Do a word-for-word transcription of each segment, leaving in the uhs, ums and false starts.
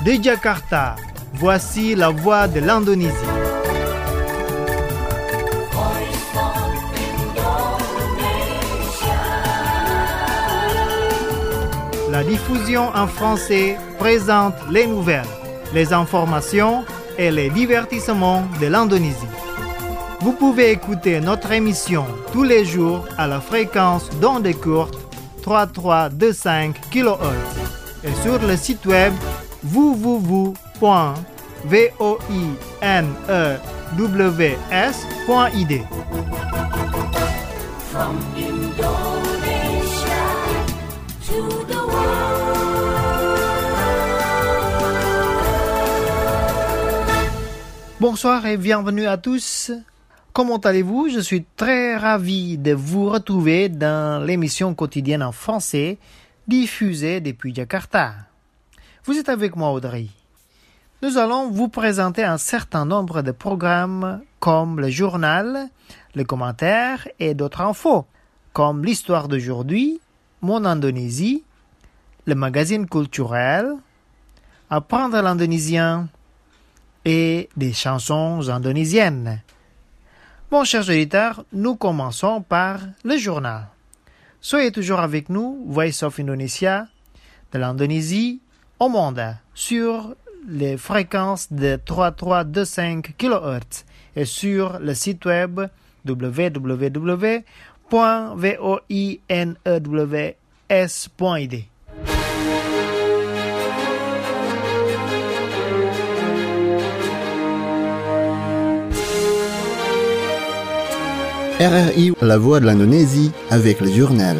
De Jakarta, voici la voix de l'Indonésie. La diffusion en français présente les nouvelles, les informations et les divertissements de l'Indonésie. Vous pouvez écouter notre émission tous les jours à la fréquence d'ondes courtes trente-trois virgule vingt-cinq kilohertz et sur le site web w w w point voinews point i d. From Indonesia to the Bonsoir et bienvenue à tous. Comment allez-vous? Je suis très ravi de vous retrouver dans l'émission quotidienne en français diffusée depuis Jakarta. Vous êtes avec moi, Audrey. Nous allons vous présenter un certain nombre de programmes comme le journal, les commentaires et d'autres infos, comme l'histoire d'aujourd'hui, mon Indonésie, le magazine culturel, apprendre l'indonésien et des chansons indonésiennes. Bon, chers auditeurs, nous commençons par le journal. Soyez toujours avec nous, Voice of Indonesia, de l'Indonésie au monde, sur les fréquences de trente-trois virgule vingt-cinq kilohertz et sur le site web w w w point voinews point i d. R R I, la voix de l'Indonésie, avec le journal.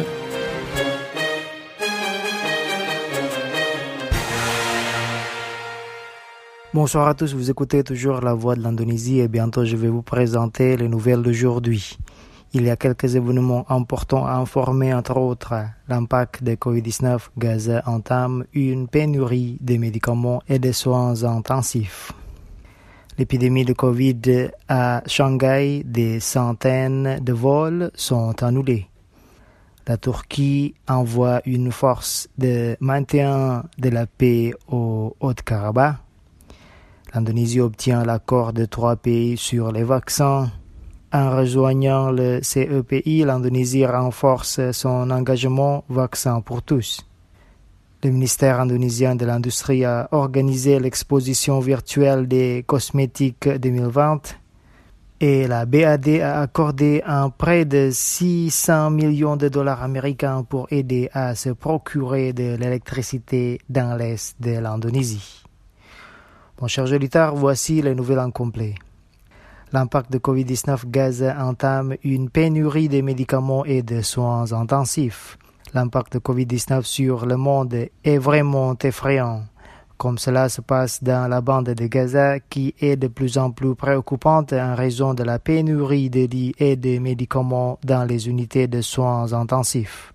Bonsoir à tous, vous écoutez toujours la voix de l'Indonésie et bientôt je vais vous présenter les nouvelles d'aujourd'hui. Il y a quelques événements importants à informer, entre autres l'impact de covid dix-neuf. Gaza entame une pénurie de médicaments et de soins intensifs. L'épidémie de Covid à Shanghai, des centaines de vols sont annulés. La Turquie envoie une force de maintien de la paix au Haut-Karabakh. L'Indonésie obtient l'accord de trois pays sur les vaccins. En rejoignant le C E P I, l'Indonésie renforce son engagement vaccin pour tous. Le ministère indonésien de l'Industrie a organisé l'exposition virtuelle des cosmétiques deux mille vingt et la B A D a accordé un prêt de six cents millions de dollars américains pour aider à se procurer de l'électricité dans l'est de l'Indonésie. Bon, chers auditeurs, voici les nouvelles en complet. L'impact de covid dix-neuf, Gaza entame une pénurie de médicaments et de soins intensifs. L'impact de covid dix-neuf sur le monde est vraiment effrayant, comme cela se passe dans la bande de Gaza qui est de plus en plus préoccupante en raison de la pénurie de lits et de médicaments dans les unités de soins intensifs.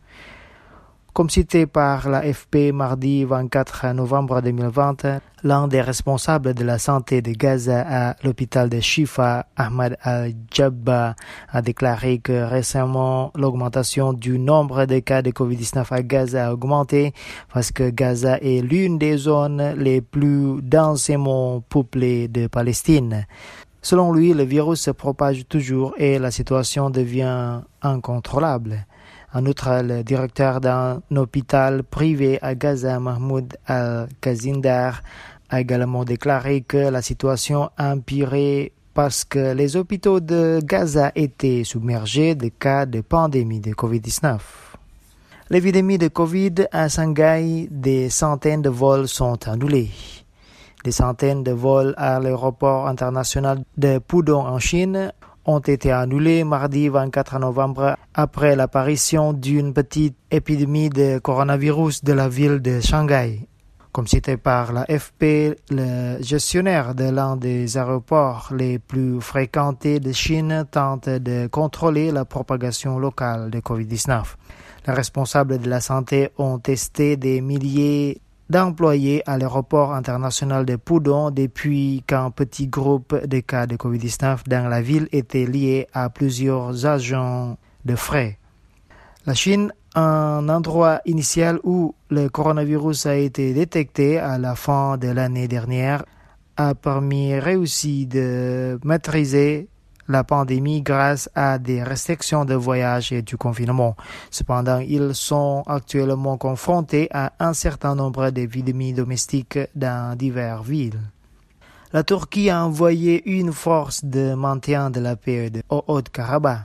Comme cité par l'A F P mardi vingt-quatre novembre deux mille vingt, l'un des responsables de la santé de Gaza à l'hôpital de Shifa, Ahmad Al-Jabba, a déclaré que récemment l'augmentation du nombre de cas de covid dix-neuf à Gaza a augmenté parce que Gaza est l'une des zones les plus densément peuplées de Palestine. Selon lui, le virus se propage toujours et la situation devient incontrôlable. En outre, le directeur d'un hôpital privé à Gaza, Mahmoud Al-Kazindar, a également déclaré que la situation a empiré parce que les hôpitaux de Gaza étaient submergés de cas de pandémie de covid dix-neuf. L'épidémie de Covid à Shanghai, des centaines de vols sont annulés. Des centaines de vols à l'aéroport international de Pudong en Chine ont été annulés mardi vingt-quatre novembre après l'apparition d'une petite épidémie de coronavirus de la ville de Shanghai. Comme cité par la F P, le gestionnaire de l'un des aéroports les plus fréquentés de Chine tente de contrôler la propagation locale de covid dix-neuf. Les responsables de la santé ont testé des milliers d'employés à l'aéroport international de Pudong depuis qu'un petit groupe de cas de covid dix-neuf dans la ville était lié à plusieurs agents de frais. La Chine Un endroit initial où le coronavirus a été détecté à la fin de l'année dernière a permis réussi de maîtriser la pandémie grâce à des restrictions de voyage et du confinement. Cependant, ils sont actuellement confrontés à un certain nombre d'épidémies domestiques dans diverses villes. La Turquie a envoyé une force de maintien de la paix au Haut-Karabakh.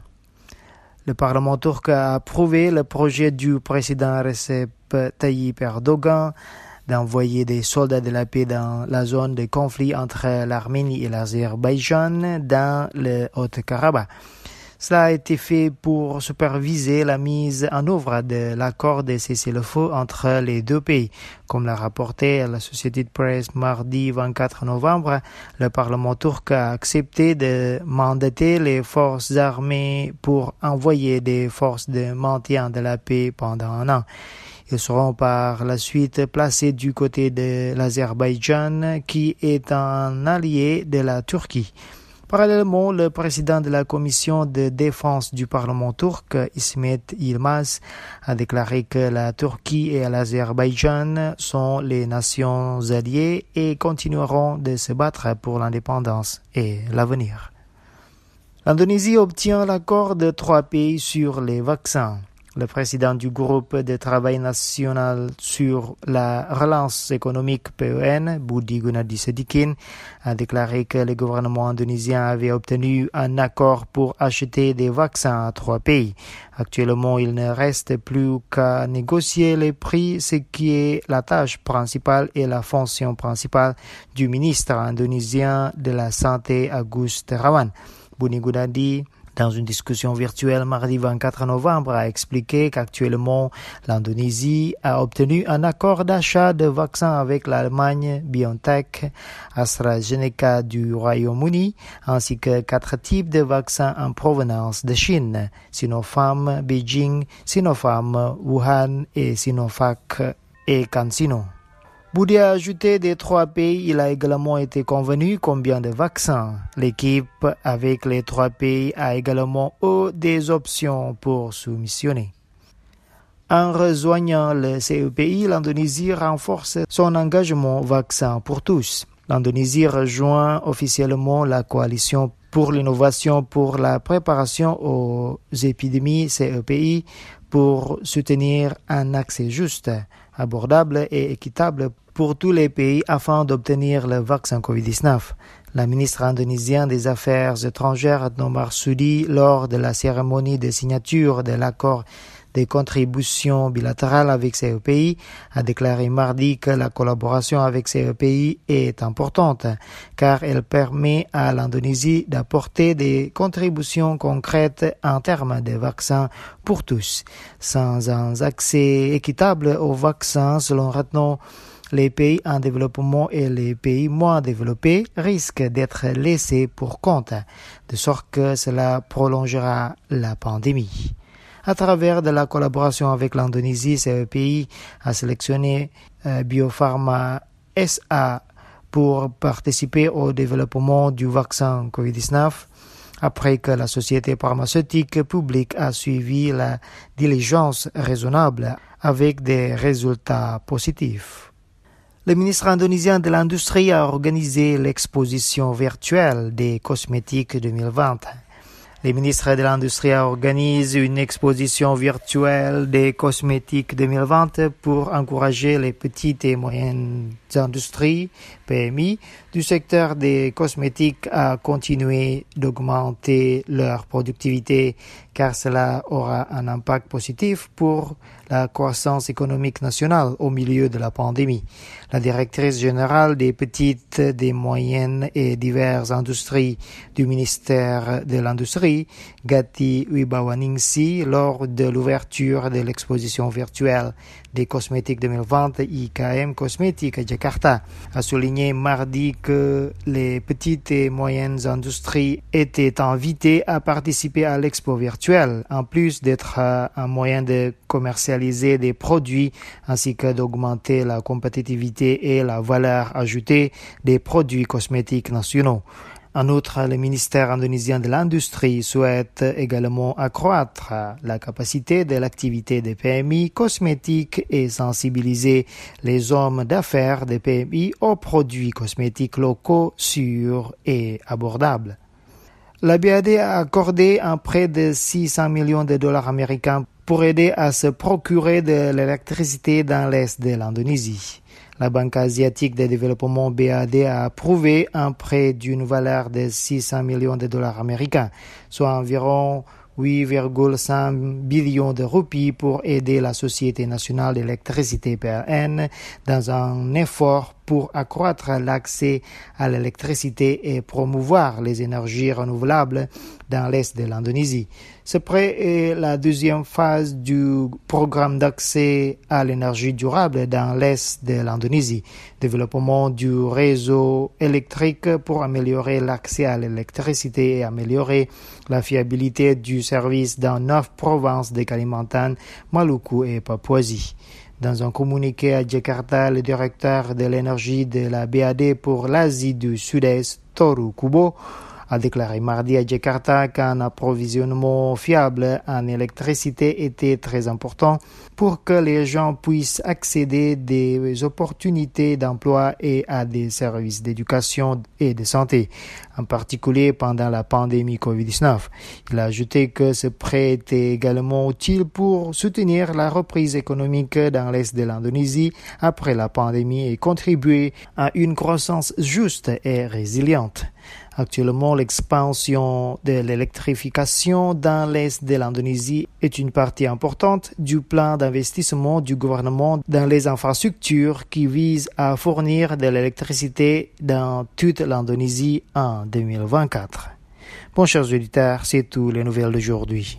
Le Parlement turc a approuvé le projet du président Recep Tayyip Erdogan d'envoyer des soldats de la paix dans la zone de conflit entre l'Arménie et l'Azerbaïdjan dans le Haut-Karabakh. Cela a été fait pour superviser la mise en œuvre de l'accord de cessez-le-feu entre les deux pays. Comme l'a rapporté la Société de presse mardi vingt-quatre novembre, le Parlement turc a accepté de mandater les forces armées pour envoyer des forces de maintien de la paix pendant un an. Ils seront par la suite placés du côté de l'Azerbaïdjan, qui est un allié de la Turquie. Parallèlement, le président de la commission de défense du Parlement turc, İsmet Yılmaz, a déclaré que la Turquie et l'Azerbaïdjan sont les nations alliées et continueront de se battre pour l'indépendance et l'avenir. L'Indonésie obtient l'accord de trois pays sur les vaccins. Le président du groupe de travail national sur la relance économique P E N, Budi Gunadi Sadikin, a déclaré que le gouvernement indonésien avait obtenu un accord pour acheter des vaccins à trois pays. Actuellement, il ne reste plus qu'à négocier les prix, ce qui est la tâche principale et la fonction principale du ministre indonésien de la Santé, Agus Terawan. Budi Gunadi, dans une discussion virtuelle mardi vingt-quatre novembre, a expliqué qu'actuellement, l'Indonésie a obtenu un accord d'achat de vaccins avec l'Allemagne, BioNTech, AstraZeneca du Royaume-Uni, ainsi que quatre types de vaccins en provenance de Chine, Sinopharm, Beijing, Sinopharm, Wuhan et Sinovac et CanSino. Budi a ajouté des trois pays, il a également été convenu combien de vaccins. L'équipe avec les trois pays a également eu des options pour soumissionner. En rejoignant le C E P I, l'Indonésie renforce son engagement vaccin pour tous. L'Indonésie rejoint officiellement la coalition pour l'innovation pour la préparation aux épidémies C E P I pour soutenir un accès juste, abordable et équitable pour tous les pays afin d'obtenir le vaccin covid dix-neuf. La ministre indonésienne des Affaires étrangères, Retno Marsudi, lors de la cérémonie de signature de l'accord des contributions bilatérales avec C E P I, a déclaré mardi que la collaboration avec C E P I est importante, car elle permet à l'Indonésie d'apporter des contributions concrètes en termes de vaccins pour tous. Sans un accès équitable aux vaccins, selon Retno, les pays en développement et les pays moins développés risquent d'être laissés pour compte, de sorte que cela prolongera la pandémie. À travers de la collaboration avec l'Indonésie, C E P I a sélectionné euh, Biopharma S A pour participer au développement du vaccin covid dix-neuf, après que la société pharmaceutique publique a suivi la diligence raisonnable avec des résultats positifs. Le ministre indonésien de l'Industrie a organisé l'exposition virtuelle des cosmétiques deux mille vingt. Le ministre de l'Industrie a organisé une exposition virtuelle des cosmétiques deux mille vingt pour encourager les petites et moyennes industries, P M I, du secteur des cosmétiques à continuer d'augmenter leur productivité, car cela aura un impact positif pour la croissance économique nationale au milieu de la pandémie. La directrice générale des petites, des moyennes et diverses industries du ministère de l'Industrie, Gati Wibawaningsi, lors de l'ouverture de l'exposition virtuelle des cosmétiques deux mille vingt I K M Cosmétiques à Jakarta, a souligné mardi que les petites et moyennes industries étaient invitées à participer à l'expo virtuelle, en plus d'être un moyen de commercialiser des produits ainsi que d'augmenter la compétitivité et la valeur ajoutée des produits cosmétiques nationaux. En outre, le ministère indonésien de l'Industrie souhaite également accroître la capacité de l'activité des P M I cosmétiques et sensibiliser les hommes d'affaires des P M I aux produits cosmétiques locaux, sûrs et abordables. La B A D a accordé un prêt de six cents millions de dollars américains pour aider à se procurer de l'électricité dans l'est de l'Indonésie. La Banque asiatique de développement B A D a approuvé un prêt d'une valeur de six cents millions de dollars américains, soit environ huit virgule cinq billions de roupies pour aider la Société nationale d'électricité P L N dans un effort pour accroître l'accès à l'électricité et promouvoir les énergies renouvelables dans l'est de l'Indonésie. Ce prêt est la deuxième phase du programme d'accès à l'énergie durable dans l'est de l'Indonésie, développement du réseau électrique pour améliorer l'accès à l'électricité et améliorer la fiabilité du service dans neuf provinces de Kalimantan, Maluku et Papouasie. Dans un communiqué à Jakarta, le directeur de l'énergie de la B A D pour l'Asie du Sud-Est, Toru Kubo, a déclaré mardi à Jakarta qu'un approvisionnement fiable en électricité était très important pour que les gens puissent accéder à des opportunités d'emploi et à des services d'éducation et de santé, en particulier pendant la pandémie covid dix-neuf. Il a ajouté que ce prêt était également utile pour soutenir la reprise économique dans l'est de l'Indonésie après la pandémie et contribuer à une croissance juste et résiliente. Actuellement, l'expansion de l'électrification dans l'est de l'Indonésie est une partie importante du plan d'investissement du gouvernement dans les infrastructures qui vise à fournir de l'électricité dans toute l'Indonésie en deux mille vingt-quatre. Bon, chers auditeurs, c'est tout les nouvelles d'aujourd'hui.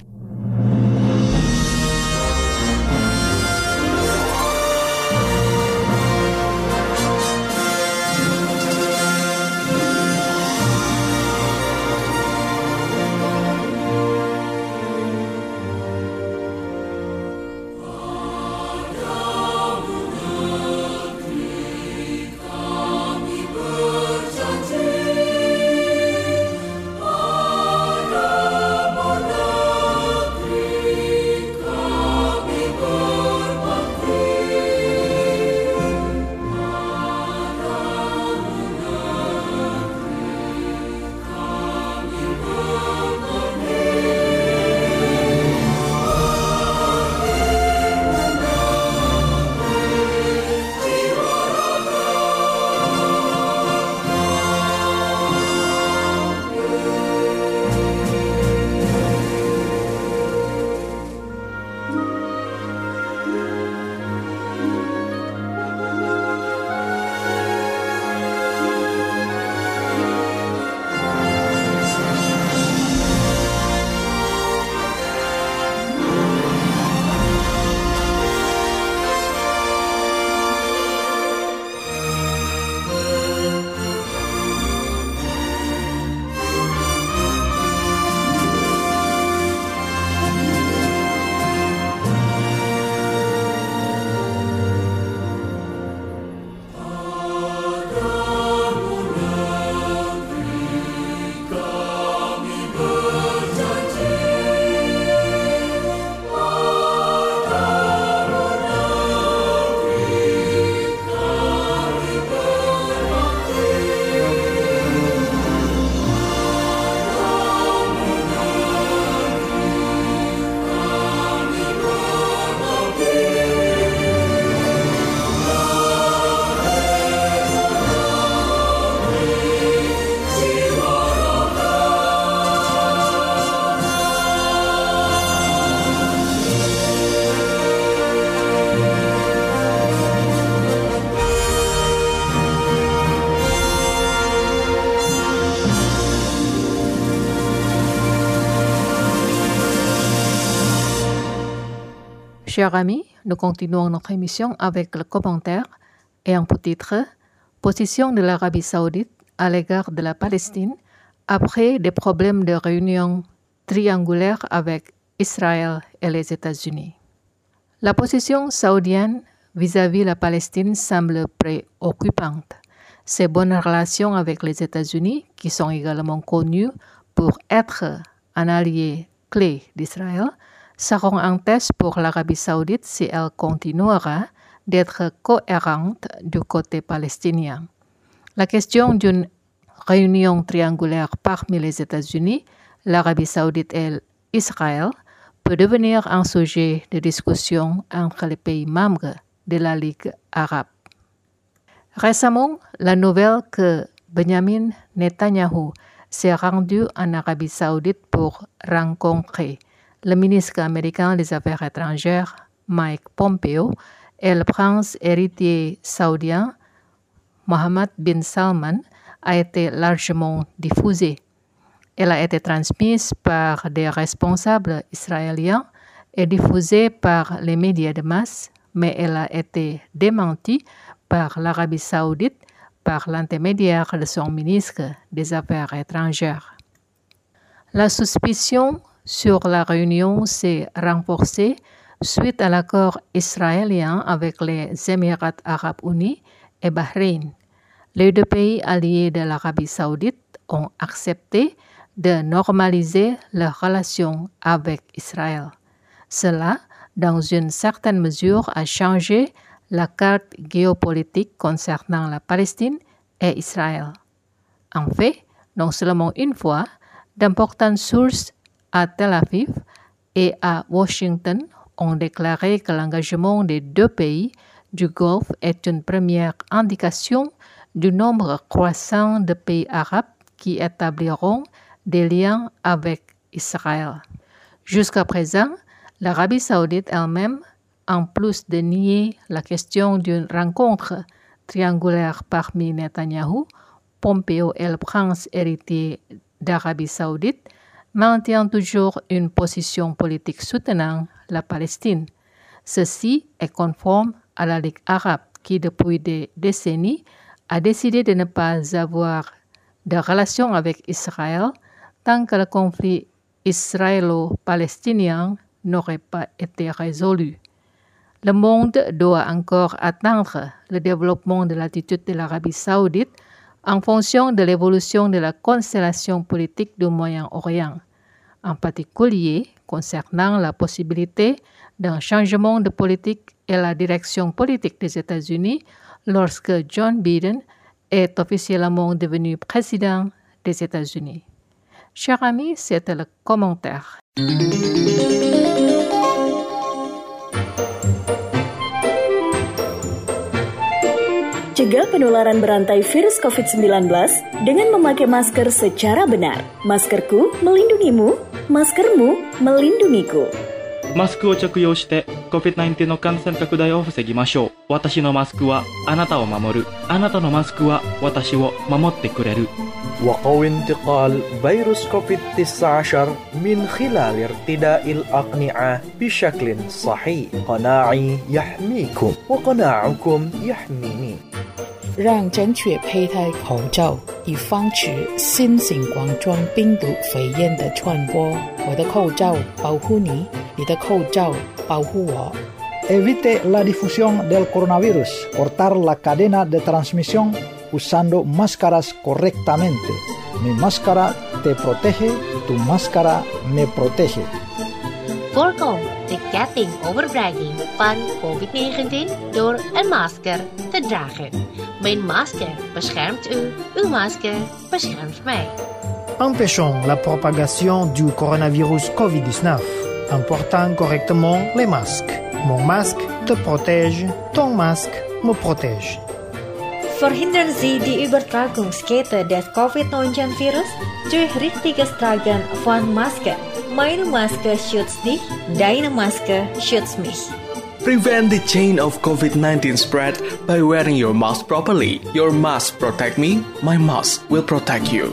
Chers amis, nous continuons notre émission avec le commentaire et un titre « Position de l'Arabie saoudite à l'égard de la Palestine après des problèmes de réunion triangulaire avec Israël et les États-Unis ». La position saoudienne vis-à-vis la Palestine semble préoccupante. ses bonnes relations avec les États-Unis, qui sont également connus pour être un allié clé d'Israël, seront un test pour l'Arabie saoudite si elle continuera d'être cohérente du côté palestinien. La question d'une réunion triangulaire parmi les États-Unis, l'Arabie saoudite et Israël peut devenir un sujet de discussion entre les pays membres de la Ligue arabe. Récemment, la nouvelle que Benjamin Netanyahu s'est rendu en Arabie saoudite pour rencontrer le ministre américain des Affaires étrangères, Mike Pompeo, et le prince héritier saoudien, Mohammed bin Salman, a été largement diffusée. Elle a été transmise par des responsables israéliens et diffusée par les médias de masse, mais elle a été démentie par l'Arabie saoudite par l'intermédiaire de son ministre des Affaires étrangères. La suspicion sur la réunion s'est renforcée suite à l'accord israélien avec les Émirats arabes unis et Bahreïn. Les deux pays alliés de l'Arabie saoudite ont accepté de normaliser leurs relations avec Israël. Cela, dans une certaine mesure, a changé la carte géopolitique concernant la Palestine et Israël. En fait, non seulement une fois, d'importantes sources à Tel Aviv et à Washington ont déclaré que l'engagement des deux pays du Golfe est une première indication du nombre croissant de pays arabes qui établiront des liens avec Israël. Jusqu'à présent, l'Arabie saoudite elle-même, en plus de nier la question d'une rencontre triangulaire parmi Netanyahou, Pompeo et le prince héritier d'Arabie saoudite, maintient toujours une position politique soutenant la Palestine. Ceci est conforme à la Ligue arabe qui, depuis des décennies, a décidé de ne pas avoir de relations avec Israël tant que le conflit israélo-palestinien n'aurait pas été résolu. Le monde doit encore attendre le développement de l'attitude de l'Arabie saoudite en fonction de l'évolution de la constellation politique du Moyen-Orient, en particulier concernant la possibilité d'un changement de politique et la direction politique des États-Unis lorsque John Biden est officiellement devenu président des États-Unis. Chers amis, c'était le commentaire. Cegah penularan berantai virus covid sembilan belas dengan memakai masker secara benar. Maskerku melindungimu, maskermu melindungiku. マスクを着用して コビッドナインティーン の感染拡大を防ぎましょう。私のマスクはあなたを守る。あなたのマスクは私を守ってくれる。 وقوي انتقال فيروس كوفيد تسعة عشر من خلال ارتداء الأقنعة بشكل صحيح. قناعي يحميكم وقناعكم يحميني. 让正确佩戴口罩，以防止新型冠状病毒肺炎的传播。我的口罩保护你，你的口罩保护我。 Evite la difusión del coronavirus. Cortar la cadena de transmisión usando máscaras correctamente. Mi máscara te protege, tu máscara me protege. Voorkom de ketting overbrenging van covid negentien door een masker te dragen. Mijn masker beschermt u, uw masker beschermt mij. Empêchons la propagation du coronavirus covid dix-neuf en portant correctement les masques. Mon masque te protège, ton masque me protège. Verhindern Sie die Übertragungskette des covid neunzehn Virus durch richtiges Tragen von Maske. Meine Maske schützt dich, deine Maske schützt mich. Prevent the chain of covid nineteen spread by wearing your mask properly. Your mask protect me, my mask will protect you.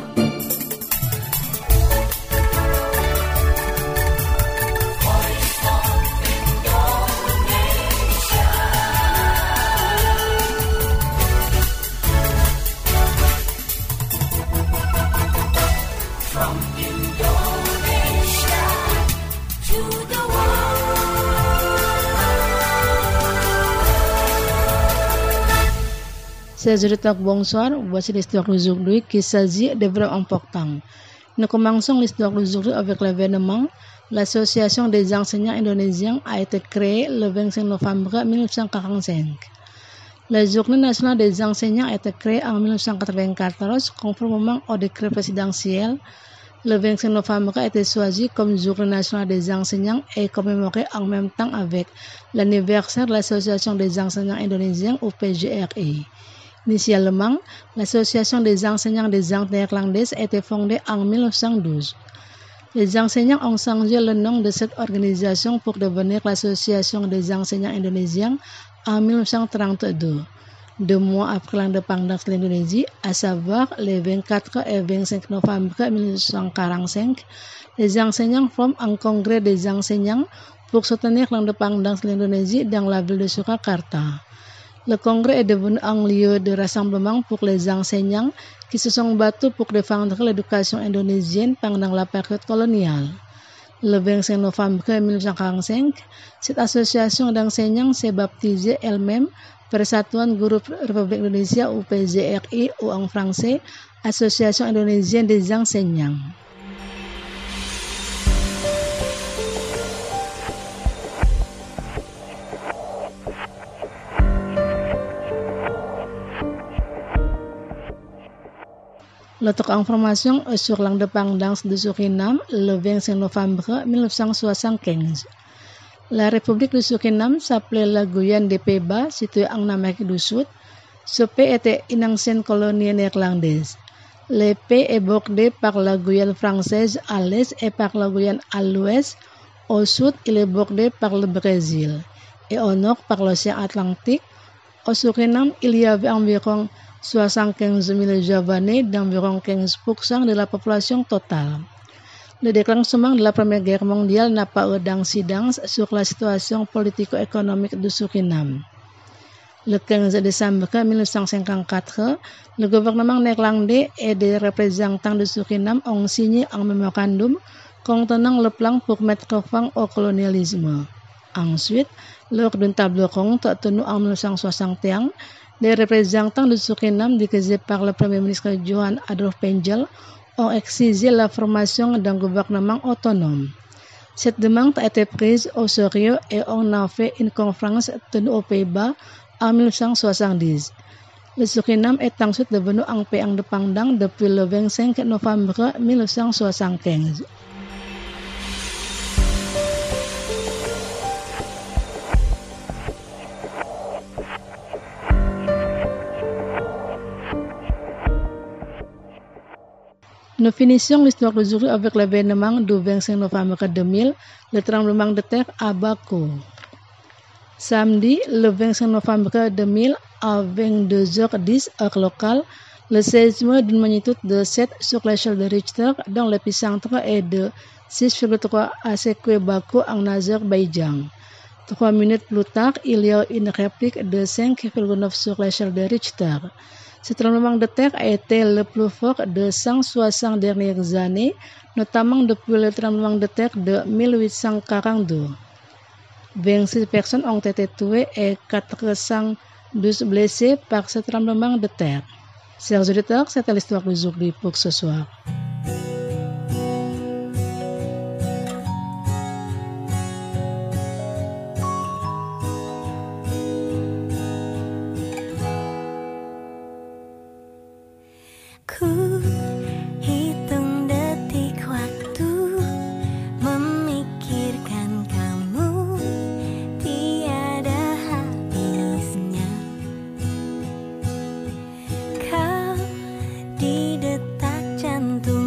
Chers auditeurs, bonsoir. Voici l'histoire d'aujourd'hui qui s'agit de vraiment important. Nous commençons l'histoire d'aujourd'hui avec l'événement. L'Association des enseignants indonésiens a été créée le vingt-cinq novembre mille neuf cent quarante-cinq. La Journée nationale des enseignants a été créée en mille neuf cent quatre-vingt-quatorze conformément au décret présidentiel. Le vingt-cinq novembre a été choisi comme Journée nationale des enseignants et commémoré en même temps avec l'anniversaire de l'Association des enseignants indonésiens ou P G R I. Initialement, l'Association des enseignants des langues néerlandaises a été fondée en mille neuf cent douze. Les enseignants ont changé le nom de cette organisation pour devenir l'Association des enseignants indonésiens en mille neuf cent trente-deux. Deux mois après l'indépendance de l'Indonésie, à savoir les vingt-quatre et vingt-cinq novembre mille neuf cent quarante-cinq, les enseignants forment un congrès des enseignants pour soutenir l'indépendance de l'Indonésie dans la ville de Surakarta. Le congrès est devenu un lieu de rassemblement pour les enseignants qui se sont battus pour défendre l'éducation indonésienne pendant la période coloniale. Le vingt-cinq novembre mille neuf cent quarante-cinq, cette association d'enseignants s'est baptisée elle-même Persatuan Guru Republik Indonesia ou P G R I ou en français Association indonésienne des enseignants. L'autre information est sur l'indépendance de Suriname le vingt-cinq novembre mille neuf cent soixante-quinze. La République de Suriname s'appelait la Guyane des Pays-Bas, située en Amérique du Sud. Ce pays était une ancienne colonie néerlandaise. Le pays est bordé par la Guyane française à l'est et par la Guyane à l'ouest. Au sud, il est bordé par le Brésil et au nord par l'océan Atlantique. Au Suriname, il y avait environ soixante-quinze mille Javanais, d'environ quinze pour cent de la population totale. Le déclenchement de la Première Guerre mondiale n'a pas eu d'incidence sur la situation politico-économique du Suriname. Le quinze décembre mille neuf cent cinquante-quatre, le gouvernement néerlandais et des représentants du Suriname ont signé un mémorandum contenant le plan pour mettre fin au colonialisme. Ensuite, lors d'une table ronde tenue en mille neuf cent soixante et un, les représentants du Suriname, dirigés par le Premier ministre Johan Adolf Pengel, ont exigé la formation d'un gouvernement autonome. Cette demande a été prise au sérieux et on a fait une conférence tenue aux Pays-Bas en mille neuf cent soixante-dix. Le Suriname est ensuite devenu un pays indépendant depuis le vingt-cinq novembre mille neuf cent soixante-quinze. Nous finissons l'histoire d'aujourd'hui avec l'événement du vingt-cinq novembre deux mille, le tremblement de terre à Bakou. Samedi, le vingt-cinq novembre deux mille, à vingt-deux heures dix heure locale, le séisme d'une magnitude de sept sur l'échelle de Richter, dont l'épicentre est de six virgule trois à Sekwe Bakou en Azerbaïdjan. Trois minutes plus tard, il y a une réplique de cinq virgule neuf sur l'échelle de Richter. Ce tremblement de terre a été le plus fort de cent soixante dernières années, notamment depuis le tremblement de terre de mille huit cent quarante-deux. vingt-six personnes ont été tuées et quatre cent douze blessées par ce tremblement de terre. Chers auditeurs, c'était l'histoire d'aujourd'hui pour ce soir. Di detak jantung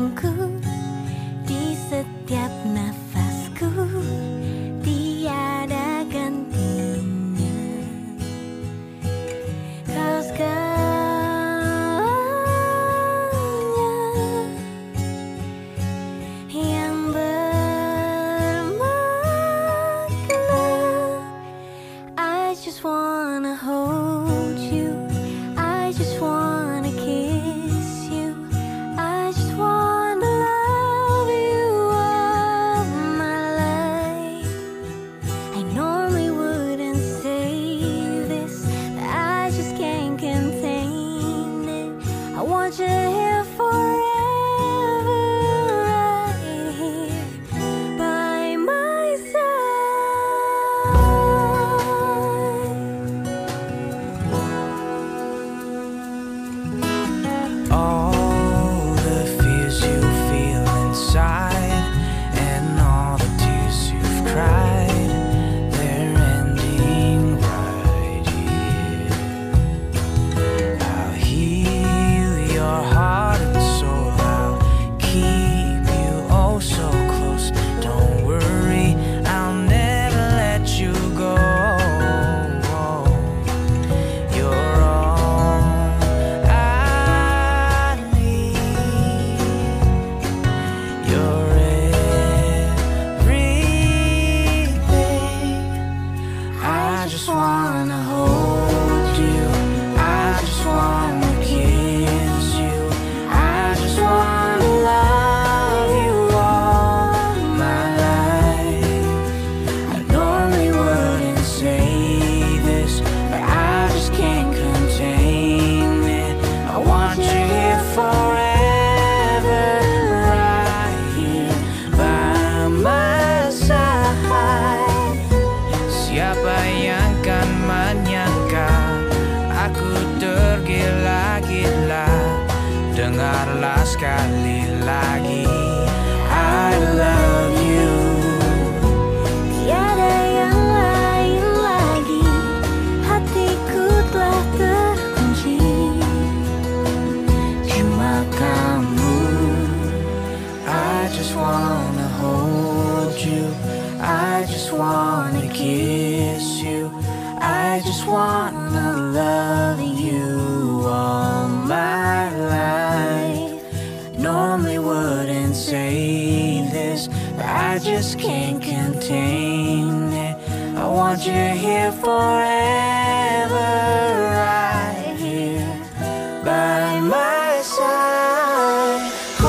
wanna hold you, I just wanna kiss you, I just wanna love you all my life. Normally wouldn't say this, but I just can't contain it. I want you here forever, right here by my side.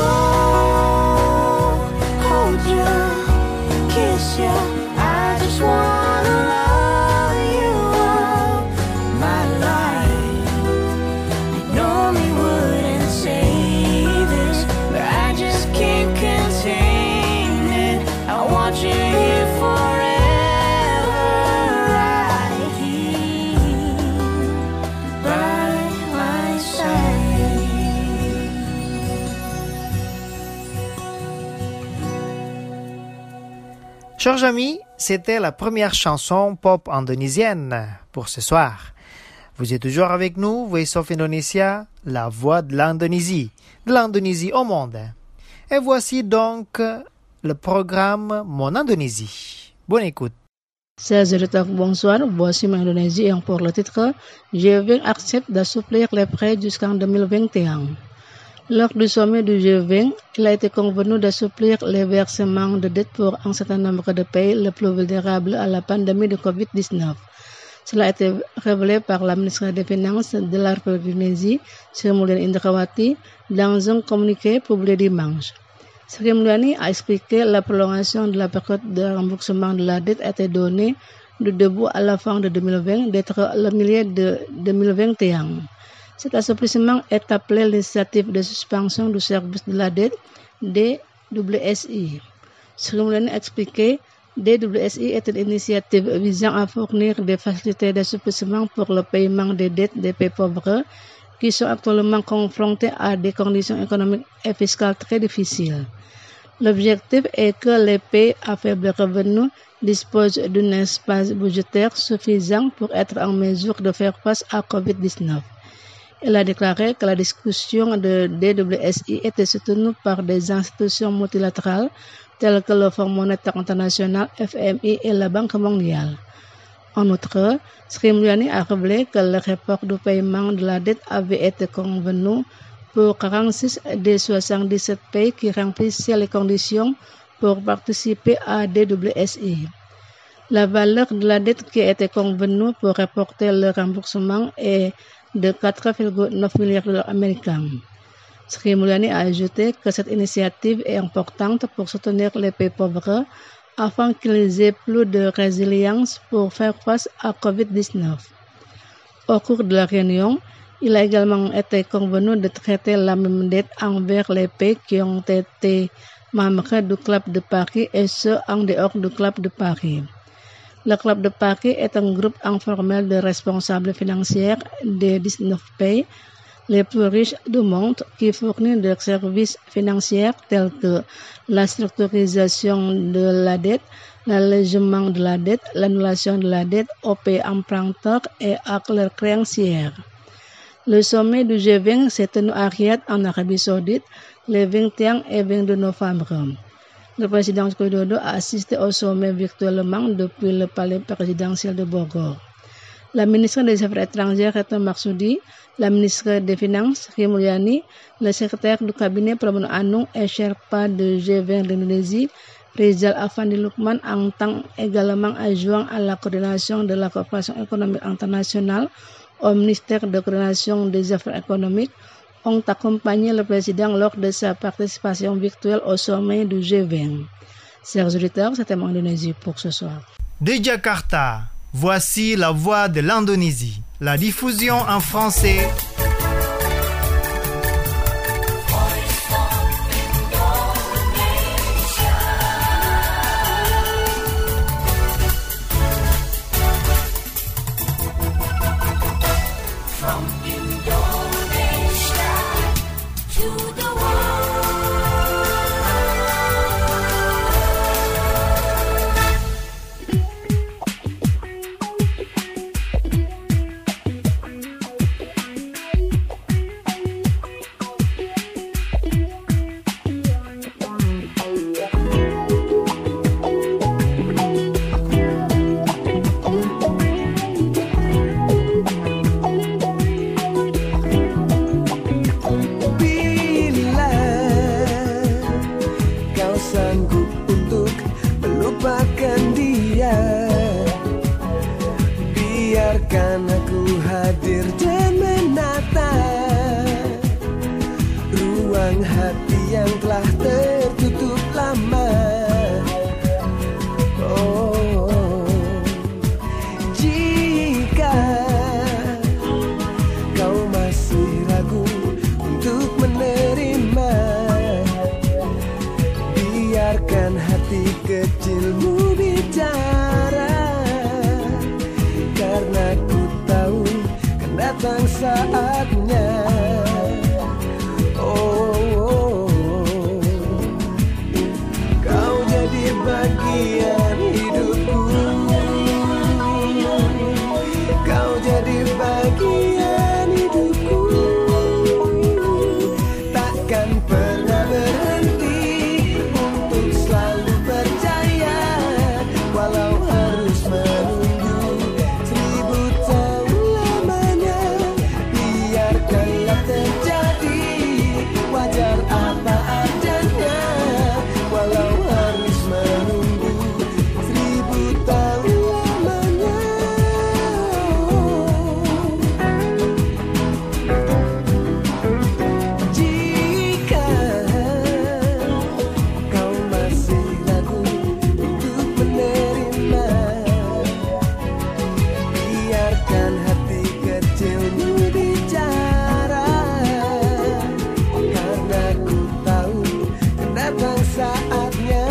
Hold, hold you, kiss you, I just wanna love you all my life. I normally wouldn't say this, but I just can't contain it. I want you here forever, right here by my side. Chers amis, c'était la première chanson pop indonésienne pour ce soir. Vous êtes toujours avec nous, Voice of Indonesia, la voix de l'Indonésie, de l'Indonésie au monde. Et voici donc le programme Mon Indonésie. Bonne écoute. Chers auditeurs, bonsoir. Voici Mon Indonésie et pour le titre, G vingt accepte d'assouplir les prêts jusqu'en deux mille vingt et un. Lors du sommet du G vingt, il a été convenu d'assouplir les versements de dettes pour un certain nombre de pays les plus vulnérables à la pandémie de covid dix-neuf. Cela a été révélé par la ministre des Finances de la République d'Indonésie, Sri Mulyani Indrawati, dans un communiqué publié dimanche. Sri Mulyani a expliqué que la prolongation de la période de remboursement de la dette a été donnée du début à la fin de deux mille vingt, d'être le milieu de deux mille vingt et un. Cet assouplissement est appelé l'initiative de suspension du service de la dette D W S I. Sri Mulyani a expliqué que D W S I est une initiative visant à fournir des facilités d'assouplissement pour le paiement des dettes des pays pauvres qui sont actuellement confrontés à des conditions économiques et fiscales très difficiles. L'objectif est que les pays à faible revenu disposent d'un espace budgétaire suffisant pour être en mesure de faire face à covid dix-neuf. Il a déclaré que la discussion de D W S I était soutenue par des institutions multilatérales telles que le Fonds monétaire international F M I et la Banque mondiale. En outre, Sri Mulyani a révélé que le report du paiement de la dette avait été convenu pour quarante-six des soixante-dix-sept pays qui remplissaient les conditions pour participer à D W S I. La valeur de la dette qui a été convenue pour reporter le remboursement est de quatre virgule neuf milliards de dollars américains. Sri Mulyani a ajouté que cette initiative est importante pour soutenir les pays pauvres afin qu'ils aient plus de résilience pour faire face à covid dix-neuf. Au cours de la réunion, il a également été convenu de traiter la même dette envers les pays qui ont été membres du Club de Paris et ceux en dehors du Club de Paris. Le Club de Paris est un groupe informel de responsables financiers des dix-neuf pays les plus riches du monde qui fournit des services financiers tels que la structurisation de la dette, l'allègement de la dette, l'annulation de la dette aux pays emprunteurs et à leurs créanciers. Le sommet du G vingt s'est tenu à Riyad en Arabie Saoudite les vingt et un et vingt-deux novembre. Le président Joko Widodo a assisté au sommet virtuellement depuis le palais présidentiel de Bogor. La ministre des Affaires étrangères Retno Marsudi, la ministre des Finances Sri Mulyani, le secrétaire du cabinet Pramono Anung et Sherpa de G vingt d'Indonésie, Rizal Afandi Lukman, en tant également adjoint à la coordination de la coopération économique internationale au ministère de coordination des affaires économiques, ont accompagné le président lors de sa participation virtuelle au sommet du G vingt. Chers auditeurs, c'était mon Indonésie pour ce soir. De Jakarta, voici la voix de l'Indonésie. La diffusion en français. telah tertutup lama. Oh, jika kau masih ragu untuk menerima, biarkan hati kecilmu bicara, karena ku tahu kan datang saatnya. Oh, oh, oh. Kau jadi bagian hidupku, kau jadi bagian hidupku, takkan pernah berhenti untuk selalu percaya, walau harus menunggu seribu tahun lamanya. Biarkanlah terjadi, wajar apa adanya, walau harus menunggu seribu tahun lamanya. Jika kau masih ragu untuk menerima, biarkan hati kecilmu bicara, karena ku tahu kan datang saatnya.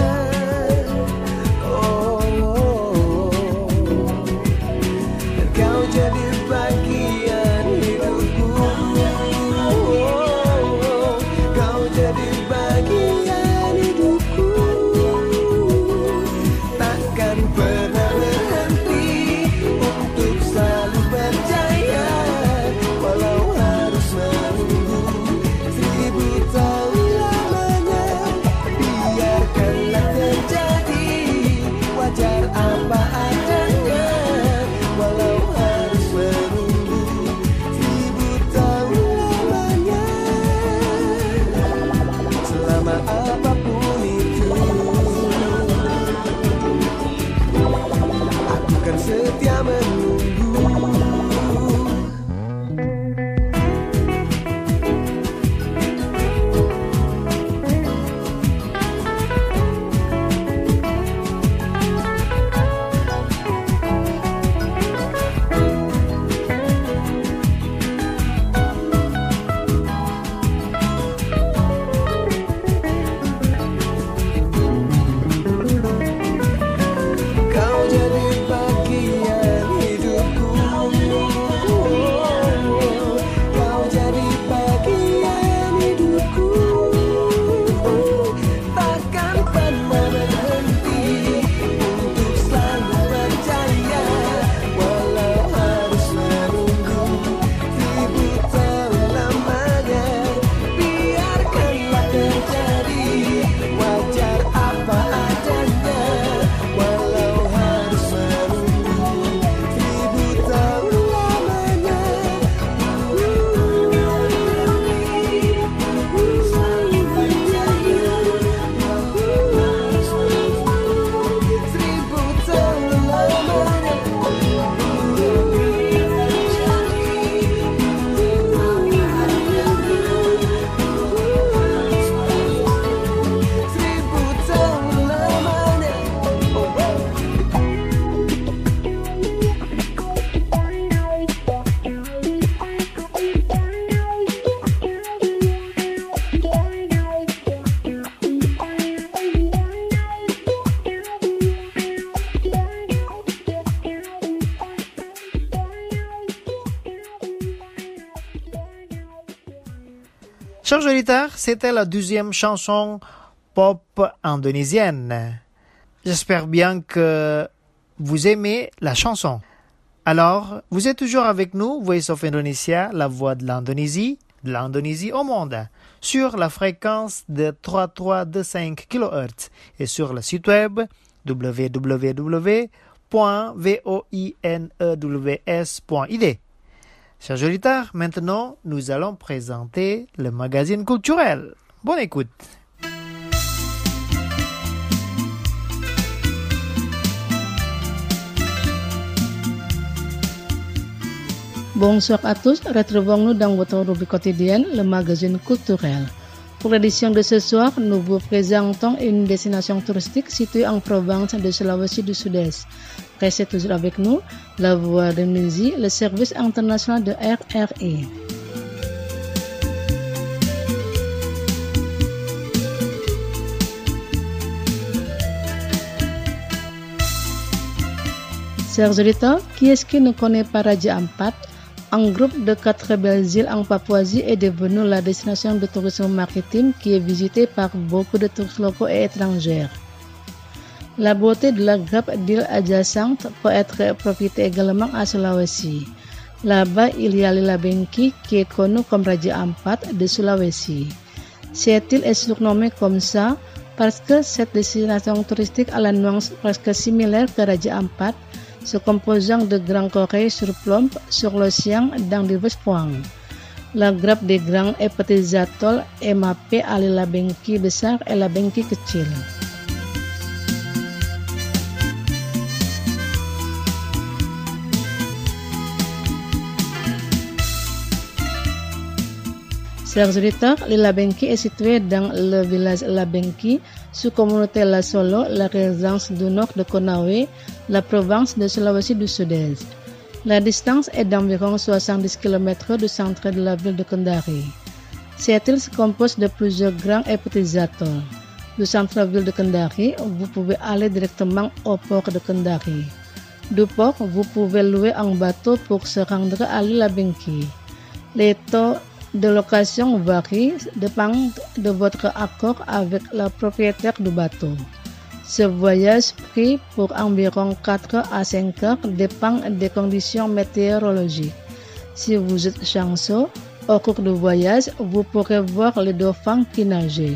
Oh, oh, oh. Dan kau jadi bagian hidupku. Oh, oh. Kau jadi bagian hidupku, takkan pernah berhenti untuk selalu percaya, walau harus menunggu seribu tahun lamanya. Biarkanlah terjadi, wajar apa adanya, walau harus menunggu seribu tahun lamanya. Selama apapun itu, aku kan setia menunggu. Kau jadi bagian hidupku. Kau jadi bagian hidupku, takkan pernah berhenti untuk selalu percaya, walau harus menunggu seribu tahun lamanya. Biarkanlah terjadi, wajar apa adanya, walau harus menunggu seribu tahun lamanya. Selalu percaya, walau harus menunggu seribu tahun lamanya. Seribu tahun lamanya. Chers auditeurs, c'était la deuxième chanson pop indonésienne. J'espère bien que vous aimez la chanson. Alors, vous êtes toujours avec nous, Voice of Indonesia, la voix de l'Indonésie, de l'Indonésie au monde, sur la fréquence de trois mille trois cent vingt-cinq kilohertz et sur le site web w w w point voinews point i d. Chers auditeurs, maintenant, nous allons présenter le magazine culturel. Bonne écoute. Bonsoir à tous, retrouvons-nous dans votre rubrique quotidienne, le magazine culturel. Pour l'édition de ce soir, nous vous présentons une destination touristique située en province de Sulawesi du Sud-Est. Restez toujours avec nous, La Voix de l'Indonésie, le service international de R R I. Chers auditeurs, qui est-ce qui ne connaît pas Raja Ampat? Un groupe de quatre belles îles en Papouasie est devenu la destination de tourisme maritime qui est visitée par beaucoup de touristes locaux et étrangers. La beauté de la grappe d'îles adjacentes peut être profitée également à Sulawesi. Là-bas, il y a l'île Bengki qui est connue comme Raja Ampat de Sulawesi. Cette île est surnommée comme ça parce que cette destination touristique a la nuance presque similaire que Raja Ampat, se composant de grands corails sur plomb sur l'océan dans divers points. La grappe des grands et petits atolls est mappée à l'île Bengki besar et la Bengki kecil. Chers auditeurs, l'île Bengki est située dans le village La Bengki, sous-communauté La Solo, la résidence du nord de Konawe, la province de Sulawesi du Sud-Est. La distance est d'environ soixante-dix kilomètres du centre de la ville de Kendari. Cette île se compose de plusieurs grands et petits atolls. Du centre-ville de Kendari, vous pouvez aller directement au port de Kendari. Du port, vous pouvez louer un bateau pour se rendre à l'île Bengki. Les taux de location varie dépend de votre accord avec le propriétaire du bateau. Ce voyage pris pour environ quatre à cinq heures dépend des conditions météorologiques. Si vous êtes chanceux, au cours du voyage, vous pourrez voir les dauphins qui nagent.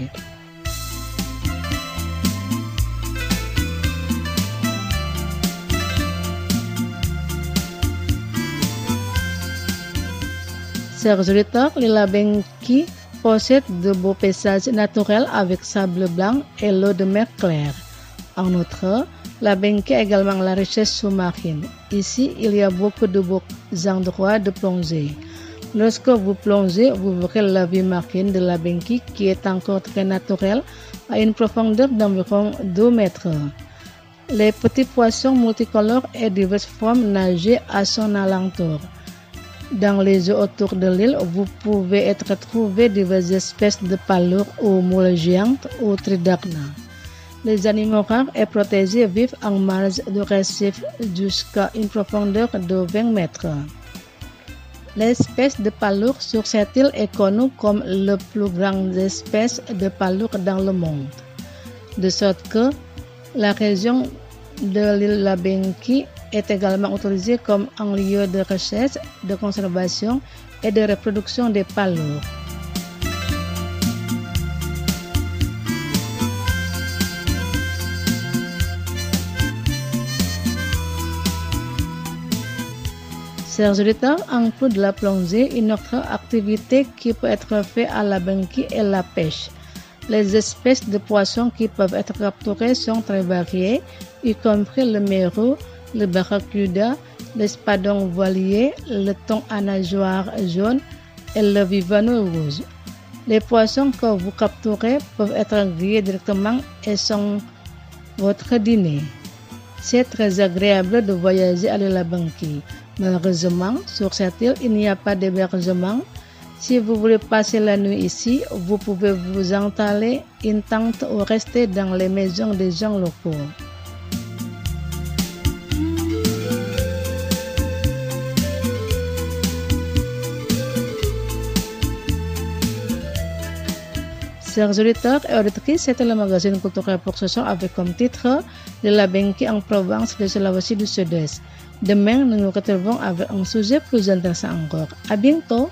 Chers auditeurs, l'île Bengki possède de beaux paysages naturels avec sable blanc et l'eau de mer claire. En outre, la Bengki a également la richesse sous-marine. Ici, il y a beaucoup de beaux endroits de plongée. Lorsque vous plongez, vous verrez la vie marine de la Bengki qui est encore très naturelle à une profondeur d'environ deux mètres. Les petits poissons multicolores et diverses formes nagent à son alentour. Dans les eaux autour de l'île, vous pouvez être trouver diverses espèces de palourdes ou moules géantes ou tridacna. Les animaux rares et protégés vivent en marge du récif jusqu'à une profondeur de vingt mètres. L'espèce de palourde sur cette île est connue comme la plus grande espèce de palourde dans le monde. De sorte que la région de l'île La Bengki est également autorisée comme un lieu de recherche, de conservation et de reproduction des palourdes. Chers auditeurs, en plus de la plongée, une autre activité qui peut être faite à La Bengki est la pêche. Les espèces de poissons qui peuvent être capturées sont très variées, y compris le mérou, le barracuda, l'espadon voilier, le thon à nageoire jaune et le vivano rouge. Les poissons que vous capturez peuvent être grillés directement et sont votre dîner. C'est très agréable de voyager à l'île Bengki. Malheureusement, sur cette île, il n'y a pas d'hébergement. Si vous voulez passer la nuit ici, vous pouvez vous installer une tente ou rester dans les maisons des gens locaux. Chers auditeurs et auditrices, c'était le magazine culturel pour ce soir avec comme titre l'île Bengki en province de Sulawesi du Sud-Est. Demain, nous nous retrouvons avec un sujet plus intéressant encore. À bientôt!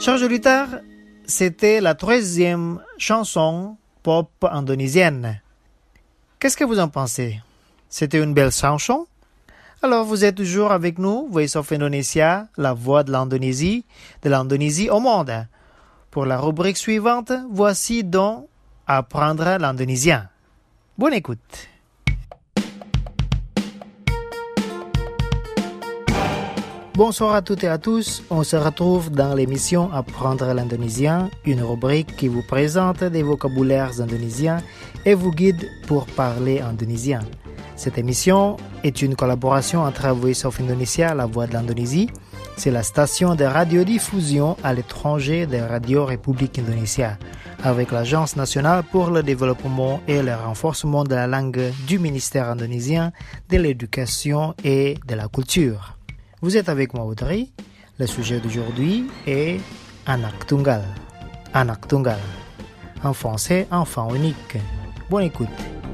Chers auditeurs, c'était la troisième chanson pop indonésienne. Qu'est-ce que vous en pensez? C'était une belle chanson? Alors vous êtes toujours avec nous, Voice of Indonesia, la voix de l'Indonésie, de l'Indonésie au monde. Pour la rubrique suivante, voici donc Apprendre l'indonésien. Bonne écoute. Bonsoir à toutes et à tous, on se retrouve dans l'émission Apprendre l'indonésien, une rubrique qui vous présente des vocabulaires indonésiens et vous guide pour parler indonésien. Cette émission est une collaboration entre Voice of Indonesia, la voix de l'Indonésie. C'est la station de radiodiffusion à l'étranger de Radio République Indonésia, avec l'Agence nationale pour le développement et le renforcement de la langue du ministère indonésien de l'éducation et de la culture. Vous êtes avec moi, Audrey. Le sujet d'aujourd'hui est Anak Tunggal. Anak Tunggal. En français, enfant unique. Bonne écoute.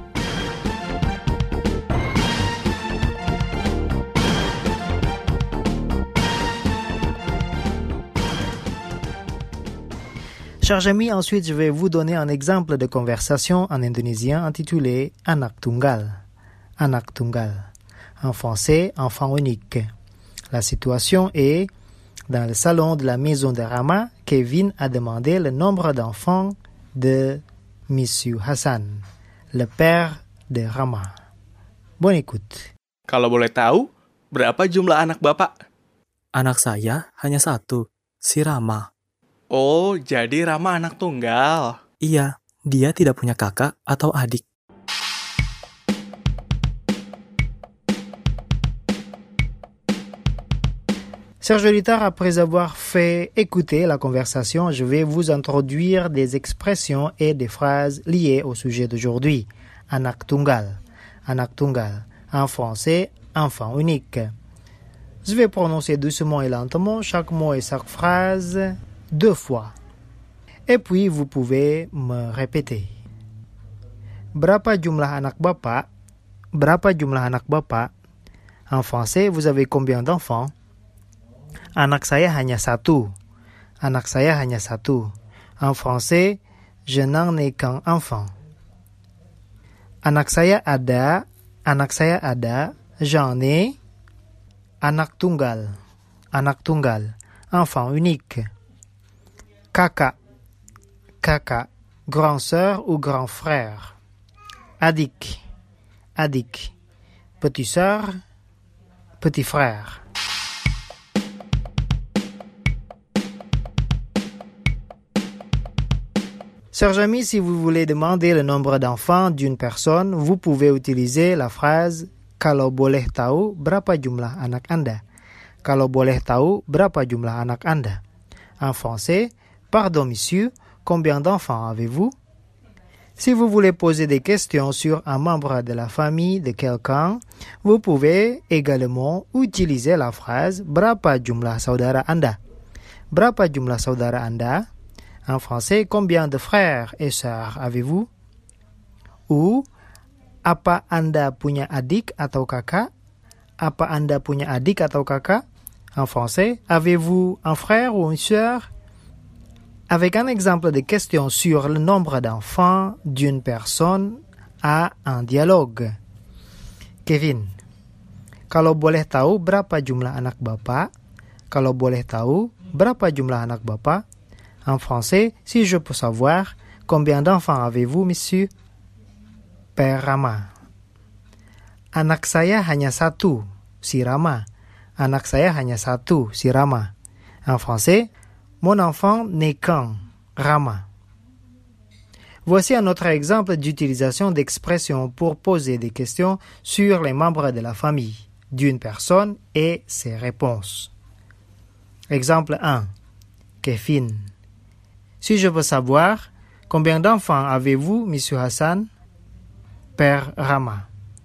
Chers amis, ensuite je vais vous donner un exemple de conversation en indonésien intitulé Anak Tunggal. Anak Tunggal. En français, enfant unique. La situation est dans le salon de la maison de Rama. Kevin a demandé le nombre d'enfants de Monsieur Hassan, le père de Rama. Bonne écoute. Kalau boleh tahu, berapa jumlah anak Bapak? Anak saya hanya satu, si Rama. Oh, jadi Rama anak tunggal. Iya, dia tidak punya kakak atau adik. Chers auditeurs, après avoir fait écouter la conversation, je vais vous introduire des expressions et des phrases liées au sujet d'aujourd'hui. Anak Tunggal. Anak Tunggal. En français, enfant unique. Je vais prononcer doucement et lentement chaque mot et chaque phrase deux fois. Et puis, vous pouvez me répéter. Berapa jumlah anak Bapak? Berapa jumlah anak Bapak? En français, vous avez combien d'enfants? Anak saya hanya satu. Anak saya hanya satu. En français, je n'en ai qu'un enfant. Anak saya ada. Anak saya ada. J'en ai. Anak tunggal. Anak tunggal. Enfant unique. Kakak. Kakak. Grand sœur ou grand frère. Adik. Adik. Petit sœur. Petit frère. Chers amis, si vous voulez demander le nombre d'enfants d'une personne, vous pouvez utiliser la phrase Kalau boleh tahu berapa jumlah anak Anda? Kalau boleh tahu berapa jumlah anak Anda? En français, pardon monsieur, combien d'enfants avez-vous? Si vous voulez poser des questions sur un membre de la famille de quelqu'un, vous pouvez également utiliser la phrase Berapa jumlah saudara Anda? Berapa jumlah saudara Anda? En français, combien de frères et sœurs avez-vous? Ou, apa Anda punya adik atau kakak? Apa Anda punya adik atau kakak? En français, avez-vous un frère ou une sœur? Avec un exemple de question sur le nombre d'enfants d'une personne à un dialogue. Kevin, kalau boleh tahu berapa jumlah anak Bapak? Kalau boleh tahu berapa jumlah anak Bapak? En français, si je peux savoir, combien d'enfants avez-vous, monsieur? Père Rama. Anak saya hanya satu, si Rama. Anak saya hanya satu, si Rama. En français, mon enfant n'est qu'un, Rama. Voici un autre exemple d'utilisation d'expressions pour poser des questions sur les membres de la famille d'une personne et ses réponses. Exemple un. Kevin. Si je veux savoir, combien d'enfants avez-vous, monsieur Hassan? Père Rama.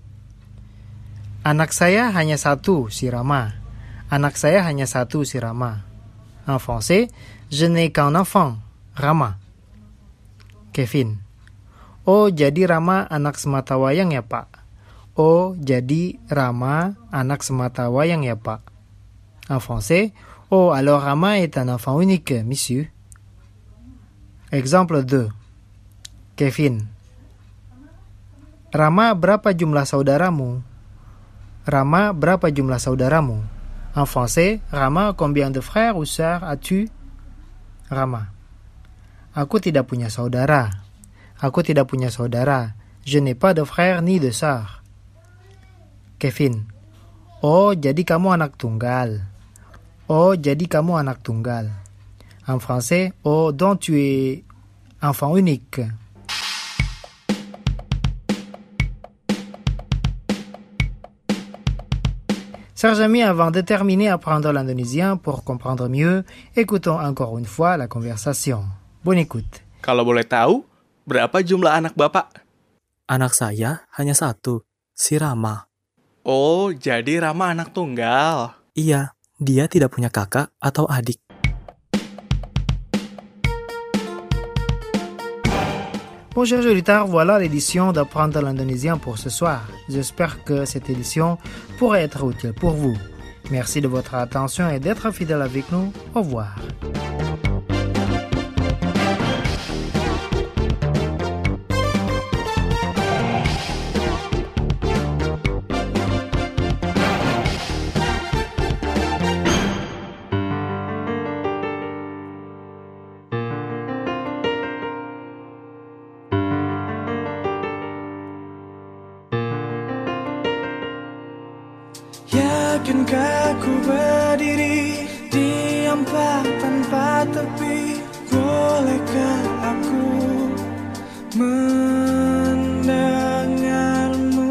Anak saya hanya satu, si Rama. Anak saya hanya satu, si Rama. En français, je n'ai qu'un enfant, Rama. Kevin. Oh, jadi Rama anak semata wayang ya, Pak? Oh, jadi Rama anak semata wayang ya, Pak? En français, Oh, alors Rama est un enfant unique, monsieur. Exemple deux. Kevin. Rama, berapa jumlah saudaramu? Rama, berapa jumlah saudaramu? En français, Rama, combien de frères ou sœurs as-tu? Rama. Aku tidak punya saudara. Aku tidak punya saudara. Je n'ai pas de frère ni de sœur. Kevin. Oh, jadi kamu anak tunggal. Oh, jadi kamu anak tunggal. En français, oh, donc tu es enfant unique. Chers amis, avant de terminer à apprendre l'indonésien pour comprendre mieux, écoutons encore une fois la conversation. Bonne écoute. Kalau boleh tahu, berapa jumlah anak Bapak? Anak saya hanya satu, si Rama. Oh, jadi Rama anak tunggal. Iya, dia tidak punya kakak atau adik. Bon, chers auditeurs, voilà l'édition d'apprendre l'indonésien pour ce soir. J'espère que cette édition pourrait être utile pour vous. Merci de votre attention et d'être fidèle avec nous. Au revoir. Yakinkah ku berdiri di empat tanpa tepi? Bolehkah aku mendengarmu?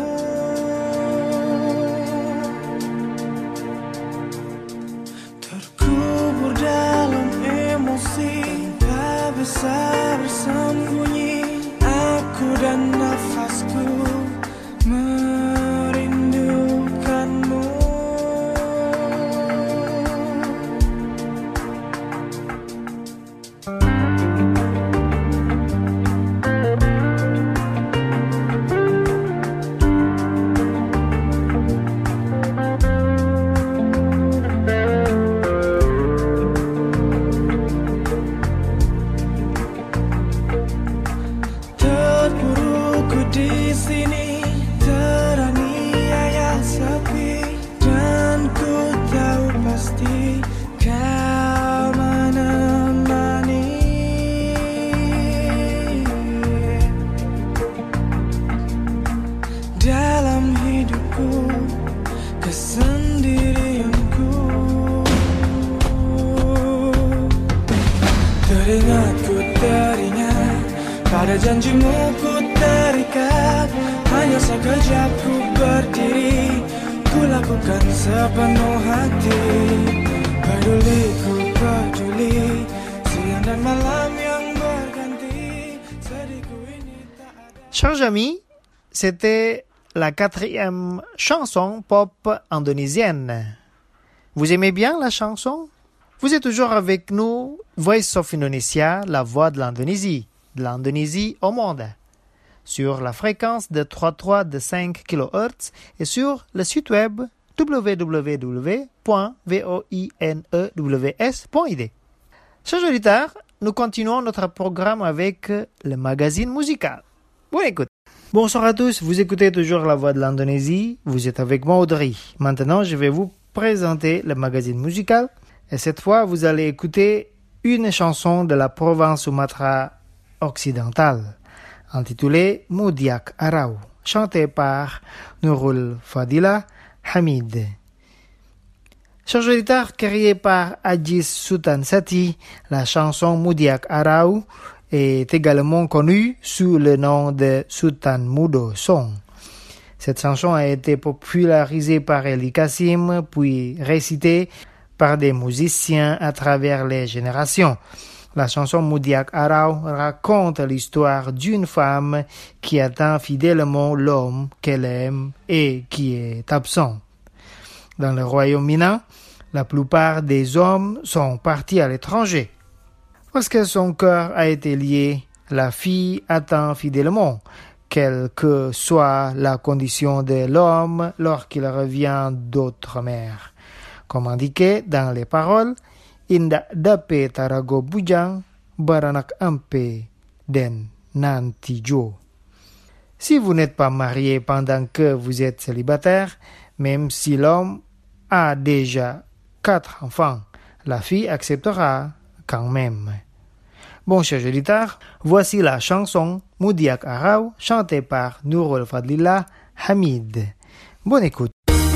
Terkubur dalam emosi, tak bisa bersembunyi. Aku dan nafasku merindukanmu. Teringatku teringat, pada janjimu ku terikat. Hanya sekejap ku berdiri, ku lakukan sepenuh hati. Peduli ku peduli, siang dan malam yang berganti. Sedihku ini tak ada. Chers amis, c'était la quatrième chanson pop indonésienne. Vous aimez bien la chanson? Vous êtes toujours avec nous, Voice of Indonesia, la voix de l'Indonésie, de l'Indonésie au monde, sur la fréquence de trente-trois virgule cinq kilohertz et sur le site web w w w point voinews point i d. Chers auditeurs, nous continuons notre programme avec le magazine musical. Bonne écoute. Bonsoir à tous, vous écoutez toujours la voix de l'Indonésie, vous êtes avec moi Audrey. Maintenant, je vais vous présenter le magazine musical. Et cette fois, vous allez écouter une chanson de la province Sumatra occidentale, intitulée Mudiak Arau, chantée par Nurul Fadila Hamid. Chers auditeurs, créée par Ajis Sultan Sati, la chanson Mudiak Arau est également connue sous le nom de Sultan Mudo Song. Cette chanson a été popularisée par Eli Kassim, puis récitée par des musiciens à travers les générations. La chanson Mudiak Arau raconte l'histoire d'une femme qui attend fidèlement l'homme qu'elle aime et qui est absent. Dans le royaume Minang, la plupart des hommes sont partis à l'étranger. Parce que son cœur a été lié, la fille attend fidèlement, quelle que soit la condition de l'homme lorsqu'il revient d'outre-mer. Comme indiqué dans les paroles, indak dape tarago bujang baranak ampe den nanti jo. Si vous n'êtes pas marié pendant que vous êtes célibataire, même si l'homme a déjà quatre enfants, la fille acceptera quand même. Bon, chers auditeurs, voici la chanson Moudiak Arau, chantée par Nourul Fadlillah Hamid. Bonne écoute.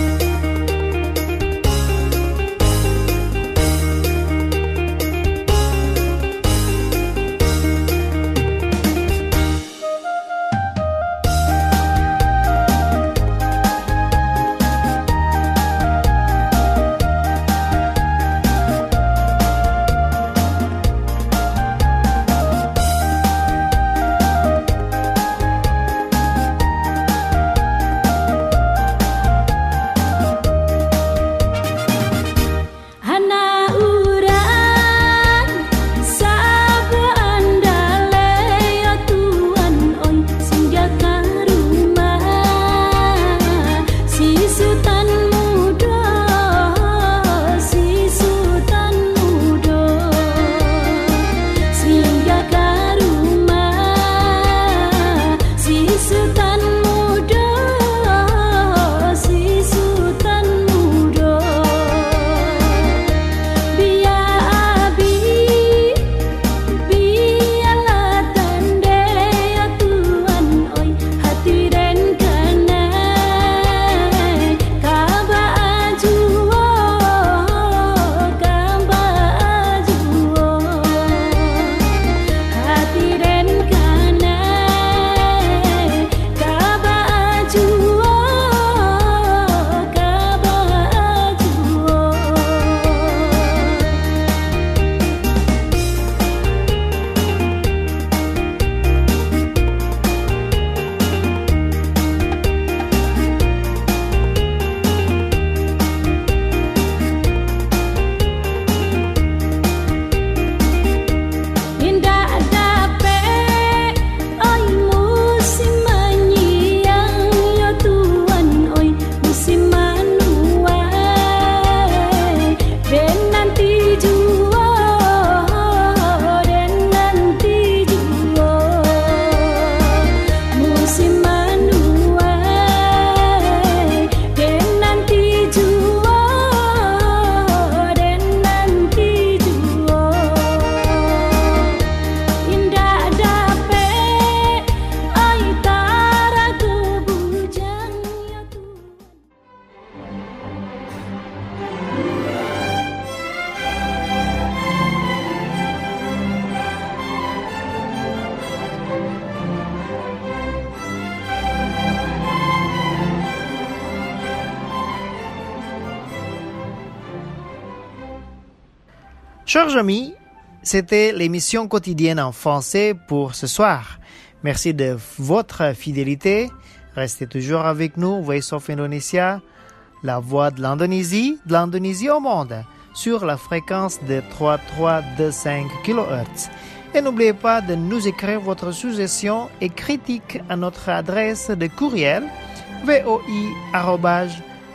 Chers amis, c'était l'émission quotidienne en français pour ce soir. Merci de votre fidélité. Restez toujours avec nous, Voice of Indonesia, la voix de l'Indonésie, de l'Indonésie au monde, sur la fréquence de trois mille trois cent vingt-cinq kilohertz. Et n'oubliez pas de nous écrire votre suggestion et critique à notre adresse de courriel voi arobase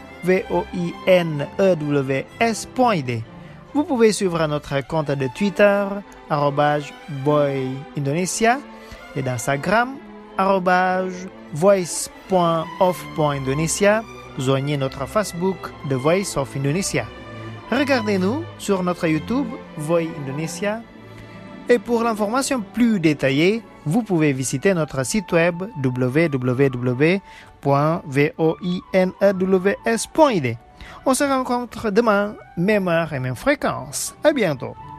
voinews point i d. Vous pouvez suivre notre compte de Twitter, arobase voindonesia, et d'Instagram, arobase voice.of.indonesia. Joignez notre Facebook de Voice of Indonesia. Regardez-nous sur notre YouTube, Voi Indonesia. Et pour l'information plus détaillée, vous pouvez visiter notre site web w w w point voinews point i d. On se rencontre demain, même heure et même fréquence. À bientôt.